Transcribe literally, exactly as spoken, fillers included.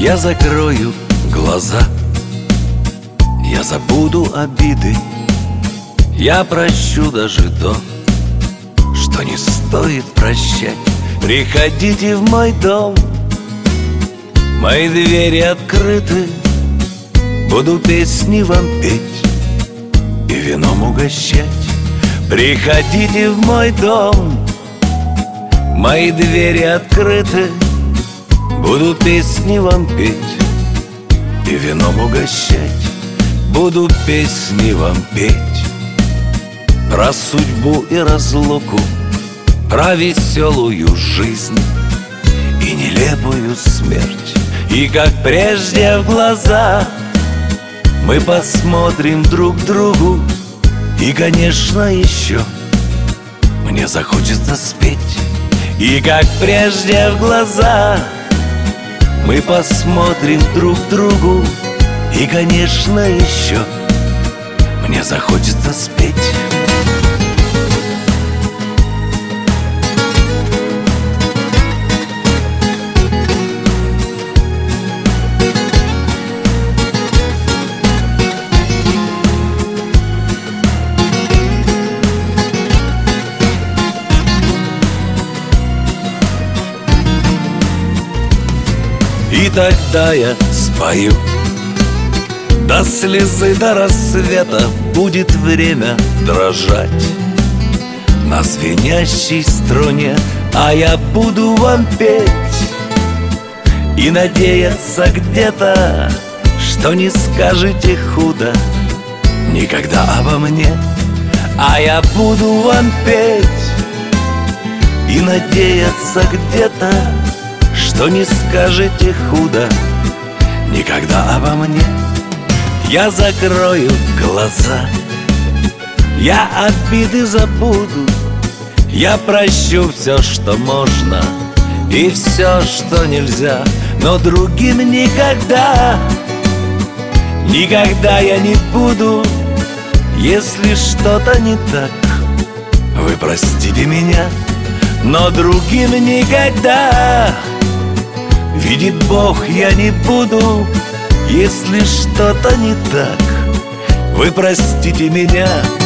Я закрою глаза, я забуду обиды, я прощу даже то, что не стоит прощать. Приходите в мой дом, мои двери открыты, буду песни вам петь и вином угощать. Приходите в мой дом, мои двери открыты, буду песни вам петь и вином угощать. Буду песни вам петь про судьбу и разлуку, про веселую жизнь и нелепую смерть. И как прежде в глаза мы посмотрим друг другу, и, конечно, еще мне захочется спеть. И как прежде в глаза мы посмотрим друг другу, и, конечно, еще мне захочется спеть. И тогда я спою до слезы, до рассвета будет время дрожать на звенящей струне, а я буду вам петь и надеяться где-то, что не скажете худо никогда обо мне. А я буду вам петь и надеяться где-то, что не скажете худо никогда обо мне. Я закрою глаза, я обиды забуду, я прощу все, что можно, и все, что нельзя. Но другим никогда, никогда я не буду. Если что-то не так, вы простите меня. Но другим никогда, видит Бог, я не буду. Если что-то не так, вы простите меня.